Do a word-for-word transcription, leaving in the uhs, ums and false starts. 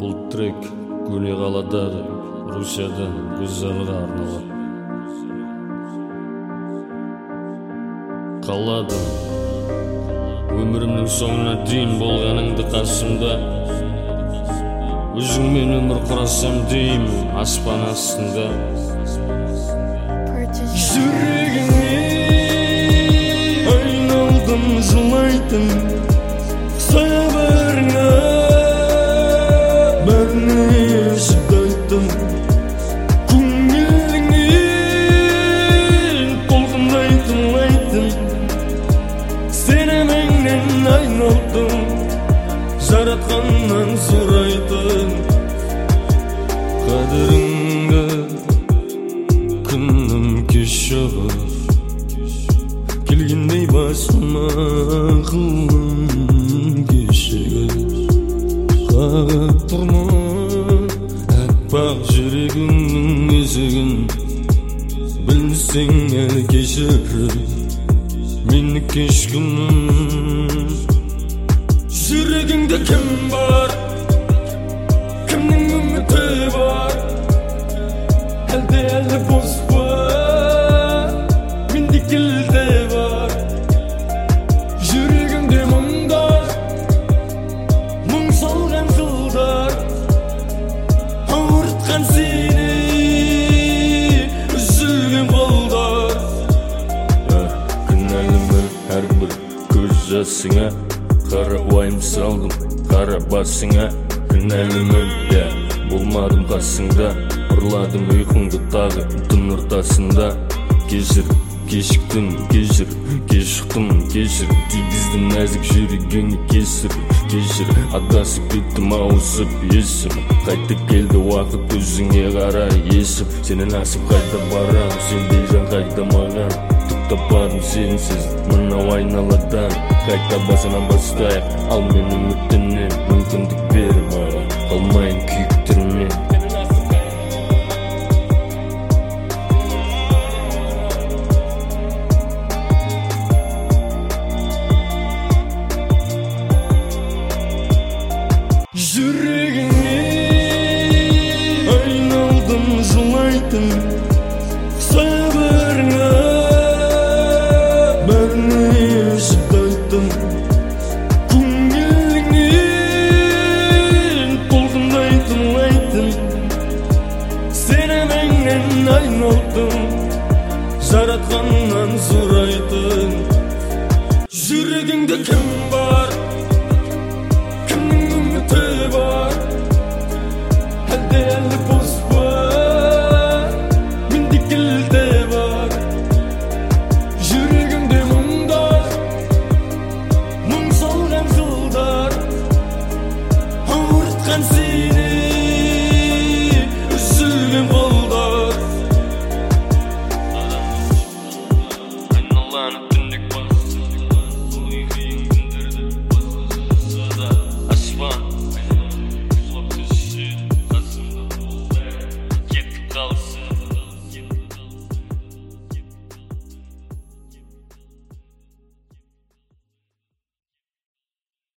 Бұл трек көне қаладағы Русиядан Гүлзарға арналады. Қаладым өмірімнің соңына дейін болғаныңды қасымда, өзіңмен өмір құрасам деймін аспан астында. Жүрегіңе айналдым жылайтын сабырыңа, бәріне ешіп айттым көңіліңнен толқындай тыңлайтын сеніміңнен айналдым жаратқаннан сұрайтын қадіріңді күнім кешігіп келгендей басыма қылым кешігіп қағып тұрмын әппақ жүрегіңнің есігін білсең әлі кешір мені кешкінім. Жүрегіңде кім бар, кімнің үміті бар, әлде әлі бос па, менде келде бар. Жүрегіңде мұңдар, мұң салған жылдар, ауыртқан сені үзілген қолдар. Кінәлімін әрбір көз жасыңа, қара уайым салдым қара басыңа. Кінәлімін, я болмадым қасыңда, ұрладым ұйқыңды тағы түн ортасында. Кешір, кешіктім, кешір, кешіктім, кешір, тигіздім нәзік жүрегіңе кесір. Кешір, адасып кеттім ауысып есім, қайта келді уақыт өзіңе қарай есіп. Сенен асып қайта барам, сендей жан қайта маған, түк таппадым сенсіз мынау айналадан. Қайта басынан бастайық, ал мен үміттенем, мүмкіндік бер маған, қалмайын күйіктермен.